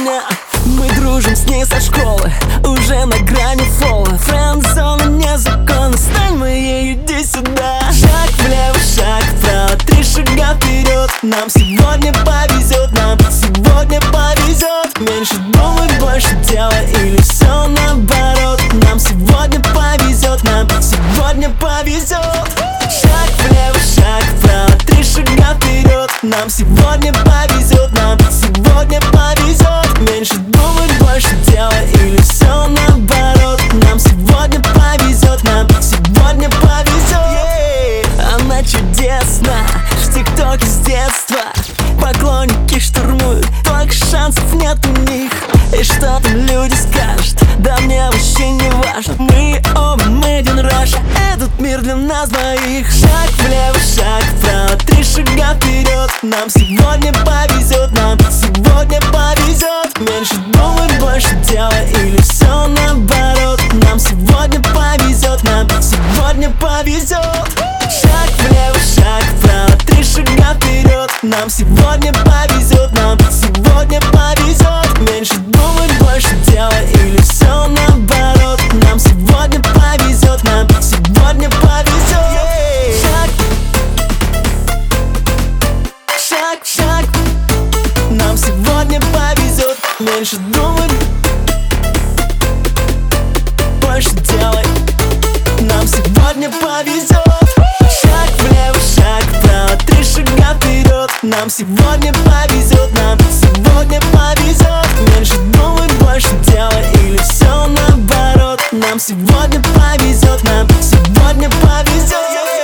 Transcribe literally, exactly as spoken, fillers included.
меня. Мы дружим с ней со школы, уже на грани фола. Френд-зона не закон, стань моей, иди сюда. Шаг влево, шаг вправо, три шага вперед. Нам сегодня повезет, нам сегодня повезет. Меньше думай, больше делай, или все наоборот. Нам сегодня повезет, нам сегодня повезет. Шаг влево, шаг вправо, три шага вперед. Нам сегодня повезет, нам сегодня повезет. Меньше думай, больше делай, или все наоборот. Нам сегодня повезет, нам сегодня повезет. yeah. Она чудесна, в тиктоке с детства. Поклонники штурмуют, только шансов нет у них. И что там люди скажут, да мне вообще не важно. Мы оба made in Russia, этот мир для нас двоих. Шаг влево, шаг вправо, три шага вперед. Нам сегодня повезет, нам сегодня повезет. Меньше думай, больше делай, или все наоборот. Нам сегодня повезет, нам сегодня повезет. Шаг влево, шаг вправо, три шага вперед. Нам сегодня повезет, нам сегодня повезет. Меньше думай, больше делай, или все наоборот. Нам сегодня повезет, нам сегодня повезет. yeah. Шаг, шаг, шаг. Нам сегодня повезет. Меньше думай, больше делай. Нам сегодня повезет. Шаг влево, шаг вправо, три шага вперед. Нам сегодня повезет, нам сегодня повезет. Меньше думай, больше делай, или все наоборот. Нам сегодня повезет, нам сегодня повезет.